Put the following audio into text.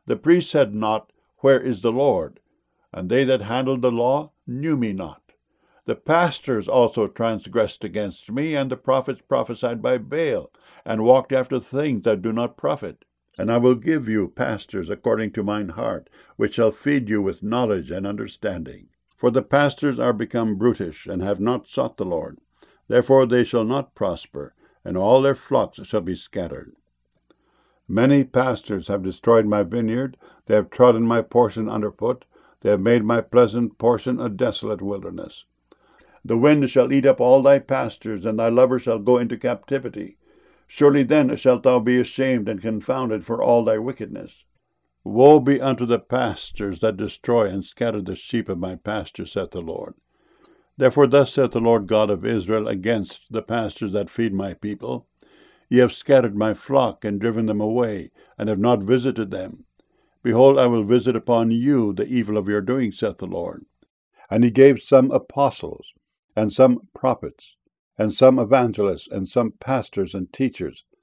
The priests said not, Where is the Lord? And they that handled the law knew me not. The pastors also transgressed against me, and the prophets prophesied by Baal, and walked after things that do not profit. And I will give you pastors according to mine heart, which shall feed you with knowledge and understanding. For the pastors are become brutish, and have not sought the Lord. Therefore they shall not prosper, and all their flocks shall be scattered. Many pastors have destroyed my vineyard. They have trodden my portion underfoot. They have made my pleasant portion a desolate wilderness. The wind shall eat up all thy pastors, and thy lovers shall go into captivity. Surely then shalt thou be ashamed and confounded for all thy wickedness. Woe be unto the pastors that destroy and scatter the sheep of my pasture, saith the Lord. Therefore thus saith the Lord God of Israel against the pastors that feed my people, Ye have scattered my flock, and driven them away, and have not visited them. Behold, I will visit upon you the evil of your doing, saith the Lord. And he gave some apostles, and some prophets, and some evangelists, and some pastors and teachers,